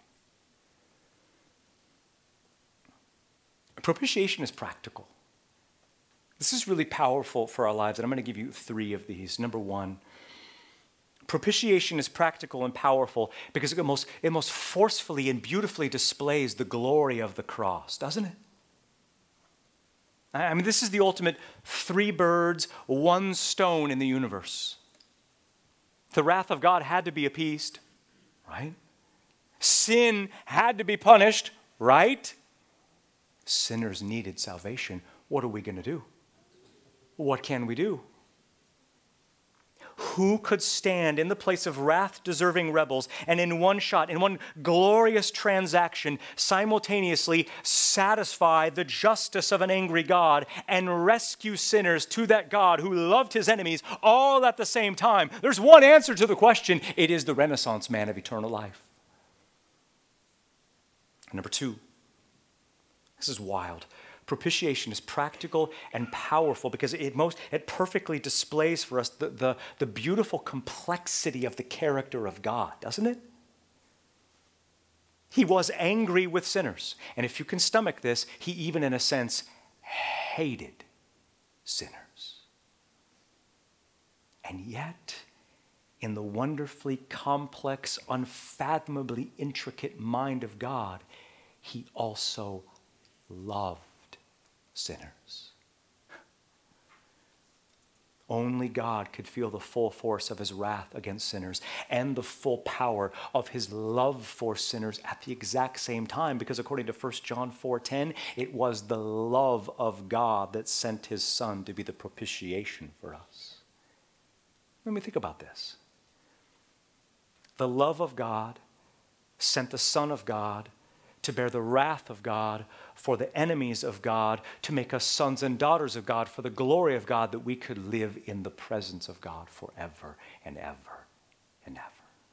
Propitiation is practical. This is really powerful for our lives, and I'm going to give you three of these. Number one, propitiation is practical and powerful because it most, it most forcefully and beautifully displays the glory of the cross, doesn't it? I mean, this is the ultimate three birds, one stone in the universe. The wrath of God had to be appeased, right? Sin had to be punished, right? Sinners needed salvation. What are we going to do? What can we do? Who could stand in the place of wrath-deserving rebels and in one shot, in one glorious transaction, simultaneously satisfy the justice of an angry God and rescue sinners to that God who loved his enemies all at the same time? There's one answer to the question. It is the Renaissance man of eternal life. Number two, this is wild. Propitiation is practical and powerful because it most it perfectly displays for us the, the, the beautiful complexity of the character of God, doesn't it? He was angry with sinners. And if you can stomach this, he even in a sense hated sinners. And yet, in the wonderfully complex, unfathomably intricate mind of God, he also loved sinners. Only God could feel the full force of his wrath against sinners and the full power of his love for sinners at the exact same time, because according to First John four ten, it was the love of God that sent his Son to be the propitiation for us. Let me think about this. The love of God sent the Son of God to bear the wrath of God for the enemies of God, to make us sons and daughters of God for the glory of God, that we could live in the presence of God forever and ever and ever.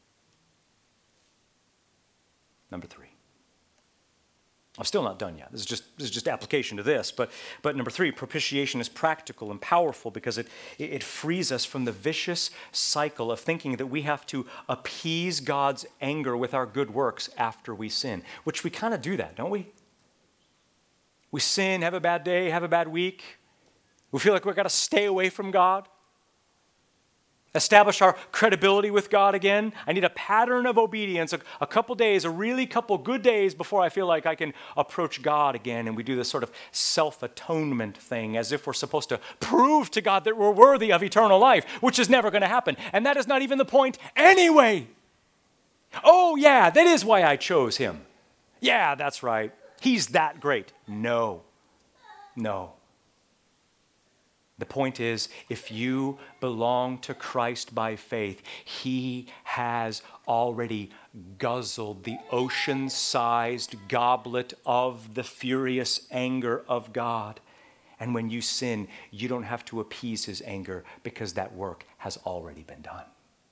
Number three. I'm still not done yet. This is just, this is just application to this. But, but number three, propitiation is practical and powerful because it, it frees us from the vicious cycle of thinking that we have to appease God's anger with our good works after we sin, which we kind of do that, don't we? We sin, have a bad day, have a bad week. We feel like we've got to stay away from God. Establish our credibility with God again. I need a pattern of obedience, a, a couple days, a really couple good days before I feel like I can approach God again. And we do this sort of self-atonement thing as if we're supposed to prove to God that we're worthy of eternal life, which is never going to happen. And that is not even the point anyway. Oh, yeah, that is why I chose him. Yeah, that's right. He's that great. No, no. The point is, if you belong to Christ by faith, he has already guzzled the ocean-sized goblet of the furious anger of God. And when you sin, you don't have to appease his anger because that work has already been done.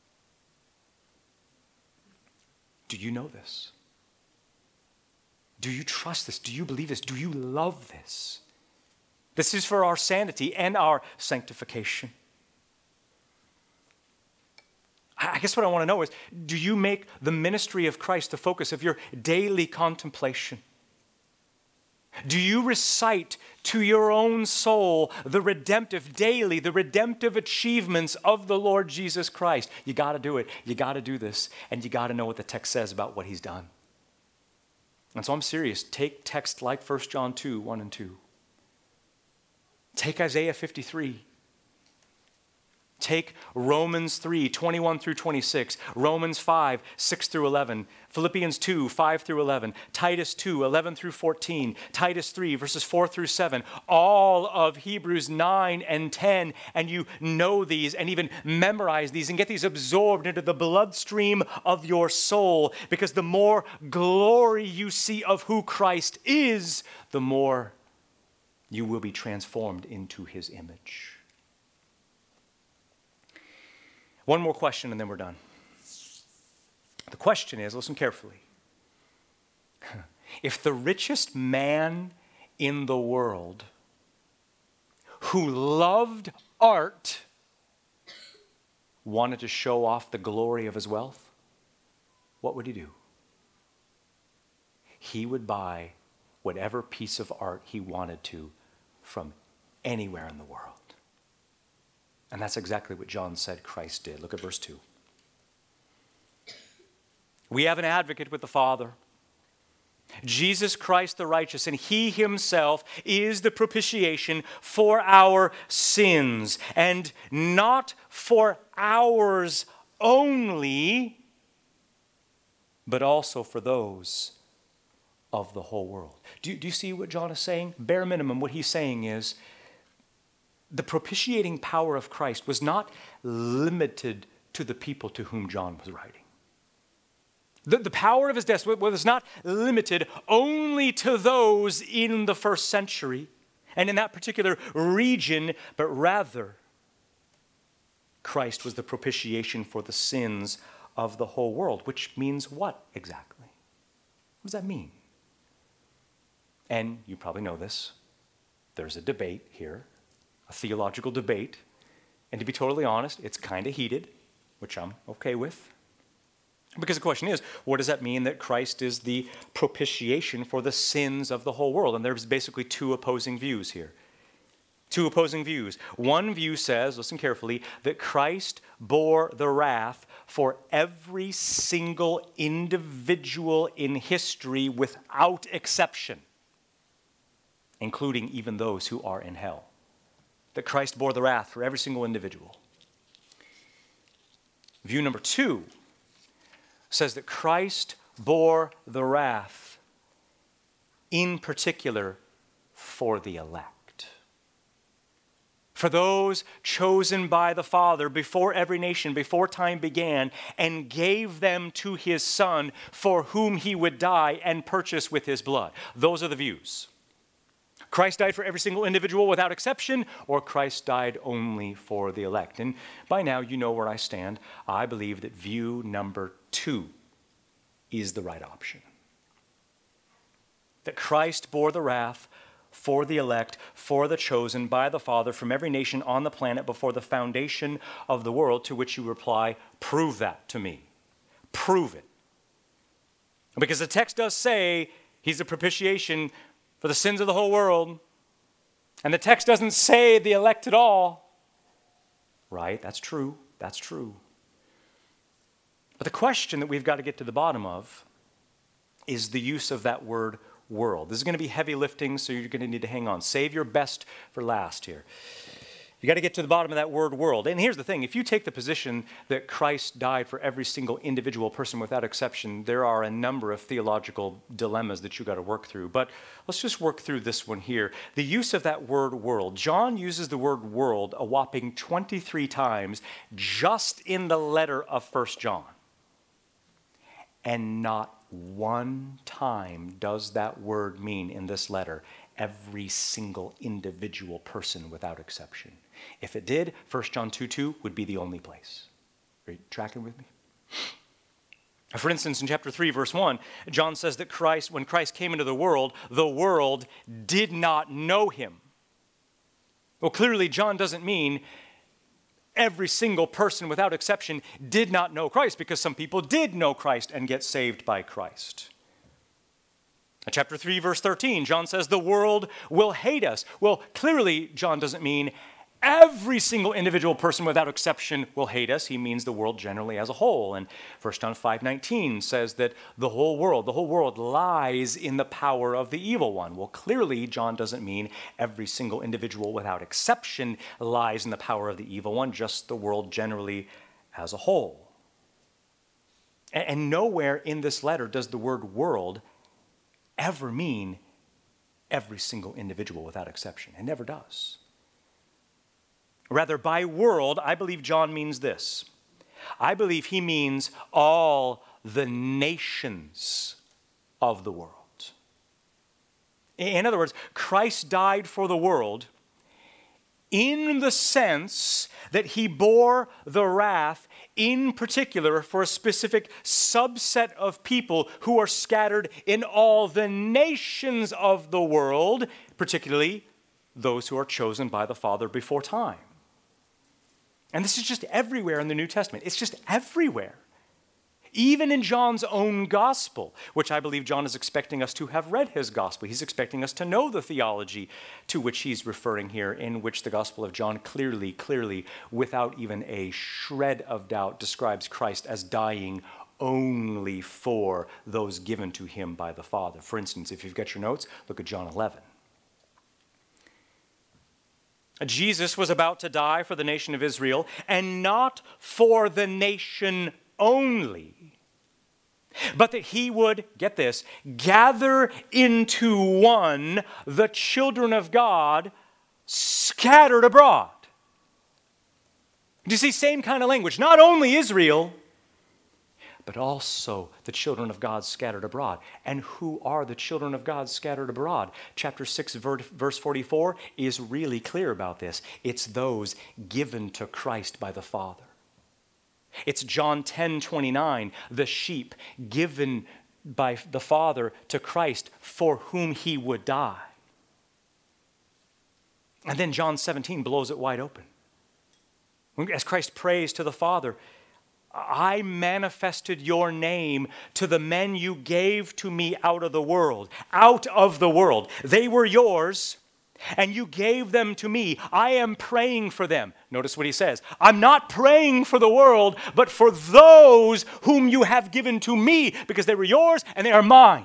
Do you know this? Do you trust this? Do you believe this? Do you love this? This is for our sanity and our sanctification. I guess what I want to know is, do you make the ministry of Christ the focus of your daily contemplation? Do you recite to your own soul the redemptive, daily, the redemptive achievements of the Lord Jesus Christ? You got to do it. You got to do this. And you got to know what the text says about what he's done. And so I'm serious. Take texts like First John two, one and two. Take Isaiah fifty-three. Take Romans three, twenty-one through twenty-six, Romans five, six through eleven, Philippians two, five through eleven, Titus two, eleven through fourteen, Titus three, verses four through seven, all of Hebrews nine and ten, and you know these and even memorize these and get these absorbed into the bloodstream of your soul, because the more glory you see of who Christ is, the more you will be transformed into his image. One more question and then we're done. The question is, listen carefully. If the richest man in the world who loved art wanted to show off the glory of his wealth, what would he do? He would buy whatever piece of art he wanted to from anywhere in the world. And that's exactly what John said Christ did. Look at verse two. We have an advocate with the Father, Jesus Christ the righteous, and he himself is the propitiation for our sins, and not for ours only, but also for those of the whole world. Do, do you see what John is saying? Bare minimum, what he's saying is, the propitiating power of Christ was not limited to the people to whom John was writing. The, the power of his death was not limited only to those in the first century and in that particular region, but rather Christ was the propitiation for the sins of the whole world, which means what exactly? What does that mean? And you probably know this. There's a debate here. A theological debate, and to be totally honest, it's kind of heated, which I'm okay with. Because the question is, what does that mean that Christ is the propitiation for the sins of the whole world? And there's basically two opposing views here. Two opposing views. One view says, listen carefully, that Christ bore the wrath for every single individual in history without exception, including even those who are in hell. That Christ bore the wrath for every single individual. View number two says that Christ bore the wrath in particular for the elect. For those chosen by the Father before every nation, before time began, and gave them to his Son for whom he would die and purchase with his blood. Those are the views. Christ died for every single individual without exception, or Christ died only for the elect. And by now you know where I stand. I believe that view number two is the right option. That Christ bore the wrath for the elect, for the chosen by the Father from every nation on the planet before the foundation of the world, to which you reply, prove that to me. Prove it. Because the text does say he's a propitiation for the sins of the whole world. And the text doesn't say the elect at all. Right? That's true. That's true. But the question that we've got to get to the bottom of is the use of that word world. This is going to be heavy lifting, so you're going to need to hang on. Save your best for last here. You got to get to the bottom of that word world. And here's the thing. If you take the position that Christ died for every single individual person without exception, there are a number of theological dilemmas that you got to work through. But let's just work through this one here. The use of that word world. John uses the word world a whopping twenty-three times just in the letter of First John. And not one time does that word mean in this letter every single individual person without exception. If it did, First John two two would be the only place. Are you tracking with me? For instance, in chapter three, verse one, John says that Christ, when Christ came into the world, the world did not know him. Well, clearly, John doesn't mean every single person without exception did not know Christ, because some people did know Christ and get saved by Christ. Chapter three, verse thirteen, John says, the world will hate us. Well, clearly, John doesn't mean every single individual person without exception will hate us. He means the world generally as a whole. And First John five nineteen says that the whole world, the whole world lies in the power of the evil one. Well, clearly, John doesn't mean every single individual without exception lies in the power of the evil one, just the world generally as a whole. And, and nowhere in this letter does the word world ever mean every single individual without exception. It never does. Rather, by world, I believe John means this. I believe he means all the nations of the world. In other words, Christ died for the world in the sense that he bore the wrath in particular for a specific subset of people who are scattered in all the nations of the world, particularly those who are chosen by the Father before time. And this is just everywhere in the New Testament. It's just everywhere. Even in John's own gospel, which I believe John is expecting us to have read his gospel. He's expecting us to know the theology to which he's referring here, in which the Gospel of John clearly, clearly, without even a shred of doubt, describes Christ as dying only for those given to him by the Father. For instance, if you've got your notes, look at John eleven. Jesus was about to die for the nation of Israel, and not for the nation only, but that he would, get this, gather into one the children of God scattered abroad. Do you see, same kind of language. Not only Israel, but also the children of God scattered abroad. And who are the children of God scattered abroad? Chapter six, verse forty-four is really clear about this. It's those given to Christ by the Father. It's John ten twenty-nine, the sheep given by the Father to Christ for whom he would die. And then John seventeen blows it wide open. As Christ prays to the Father, I manifested your name to the men you gave to me out of the world. Out of the world. They were yours, and you gave them to me. I am praying for them. Notice what he says. I'm not praying for the world, but for those whom you have given to me, because they were yours and they are mine.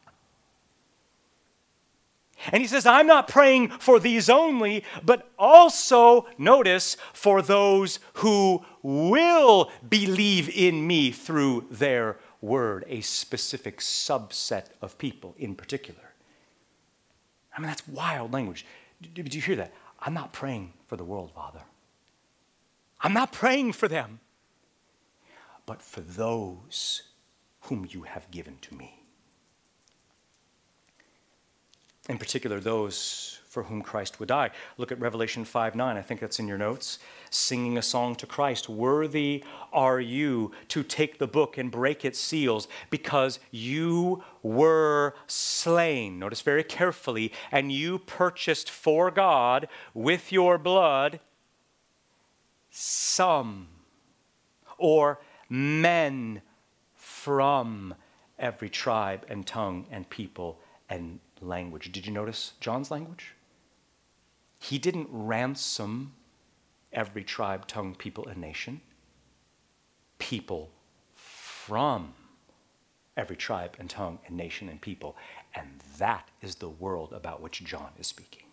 And he says, I'm not praying for these only, but also, notice, for those who will believe in me through their word, a specific subset of people in particular. I mean, that's wild language. Did you hear that? I'm not praying for the world, Father. I'm not praying for them, but for those whom you have given to me. In particular, those for whom Christ would die. Look at Revelation five nine. I think that's in your notes. Singing a song to Christ. Worthy are you to take the book and break its seals, because you were slain. Notice very carefully. And you purchased for God with your blood some, or men, from every tribe and tongue and people and language. Did you notice John's language? He didn't ransom every tribe, tongue, people, and nation. People from every tribe and tongue and nation and people. And that is the world about which John is speaking.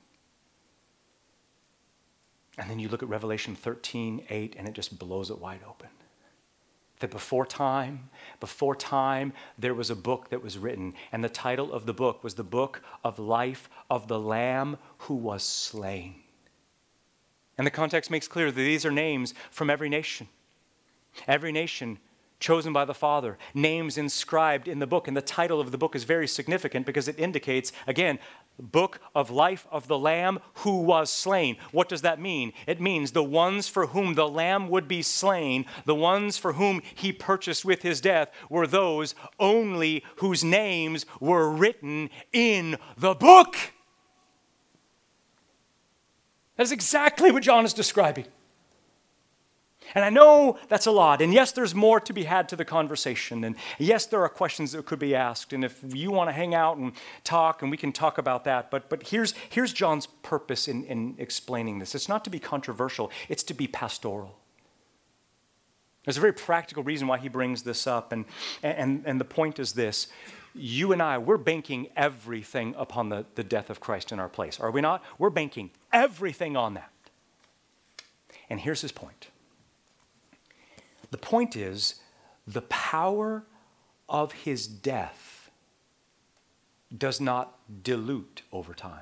And then you look at Revelation thirteen eight, and it just blows it wide open. That before time, before time, there was a book that was written, and the title of the book was the Book of Life of the Lamb who was slain. And the context makes clear that these are names from every nation. Every nation chosen by the Father, names inscribed in the book. And the title of the book is very significant because it indicates, again, Book of Life of the Lamb who was slain. What does that mean? It means the ones for whom the Lamb would be slain, the ones for whom he purchased with his death, were those only whose names were written in the book. That's exactly what John is describing. And I know that's a lot. And yes, there's more to be had to the conversation. And yes, there are questions that could be asked. And if you want to hang out and talk, and we can talk about that. But, but here's, here's John's purpose in, in explaining this. It's not to be controversial. It's to be pastoral. There's a very practical reason why he brings this up. And, and, and the point is this. You and I, we're banking everything upon the, the death of Christ in our place. Are we not? We're banking everything on that. And here's his point. The point is, the power of his death does not dilute over time.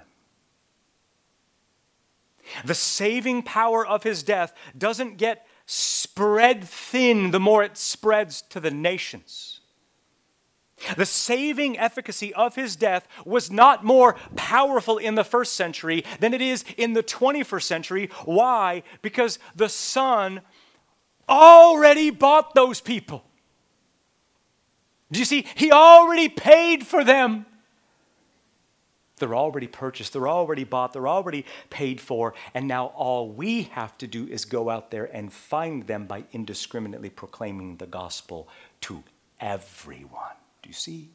The saving power of his death doesn't get spread thin the more it spreads to the nations. The saving efficacy of his death was not more powerful in the first century than it is in the twenty-first century. Why? Because the Son already bought those people. Do you see? He already paid for them. They're already purchased. They're already bought. They're already paid for. And now all we have to do is go out there and find them by indiscriminately proclaiming the gospel to everyone. Do you see?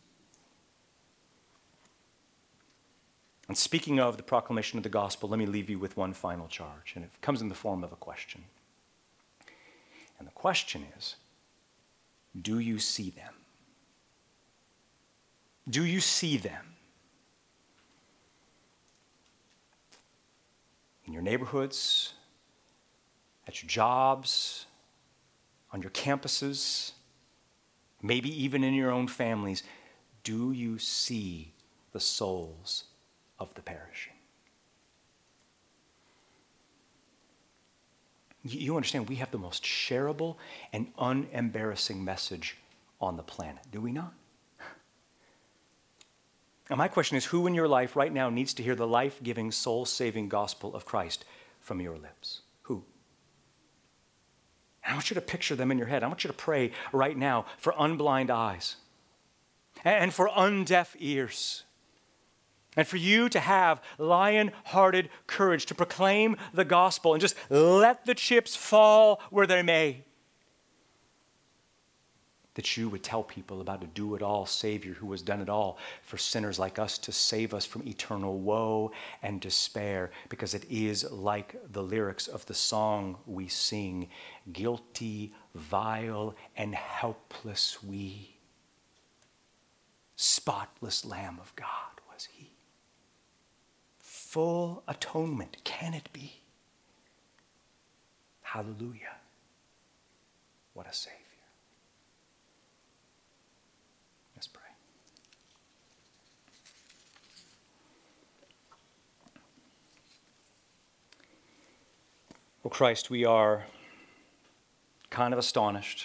And speaking of the proclamation of the gospel, let me leave you with one final charge. And it comes in the form of a question. And the question is, do you see them? Do you see them? In your neighborhoods, at your jobs, on your campuses, maybe even in your own families, do you see the souls of the perishing? You understand, we have the most shareable and unembarrassing message on the planet, do we not? And my question is, who in your life right now needs to hear the life-giving, soul-saving gospel of Christ from your lips? Who? And I want you to picture them in your head. I want you to pray right now for unblind eyes and for undeaf ears. And for you to have lion-hearted courage to proclaim the gospel and just let the chips fall where they may. That you would tell people about a do-it-all Savior who has done it all for sinners like us to save us from eternal woe and despair. Because it is like the lyrics of the song we sing, guilty, vile, and helpless we. Spotless Lamb of God was he. Full atonement, can it be? Hallelujah. What a Savior. Let's pray. Oh Christ, we are kind of astonished,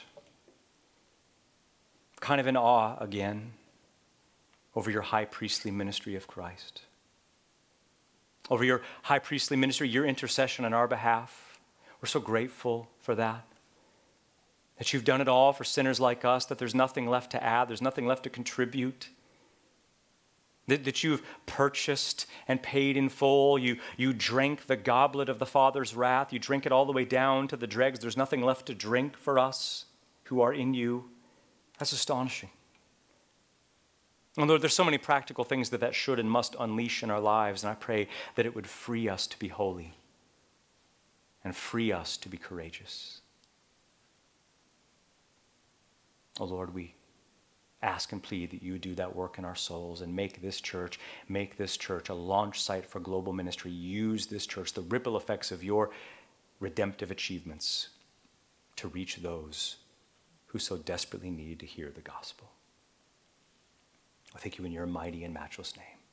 kind of in awe again over your high priestly ministry of Christ. Over your high priestly ministry, your intercession on our behalf. We're so grateful for that. That you've done it all for sinners like us, that there's nothing left to add, there's nothing left to contribute. That, that you've purchased and paid in full. You, you drank the goblet of the Father's wrath. You drink it all the way down to the dregs. There's nothing left to drink for us who are in you. That's astonishing. And Lord, there's so many practical things that that should and must unleash in our lives, and I pray that it would free us to be holy and free us to be courageous. Oh Lord, we ask and plead that you would do that work in our souls and make this church, make this church a launch site for global ministry. Use this church, the ripple effects of your redemptive achievements, to reach those who so desperately need to hear the gospel. I thank you in your mighty and matchless name.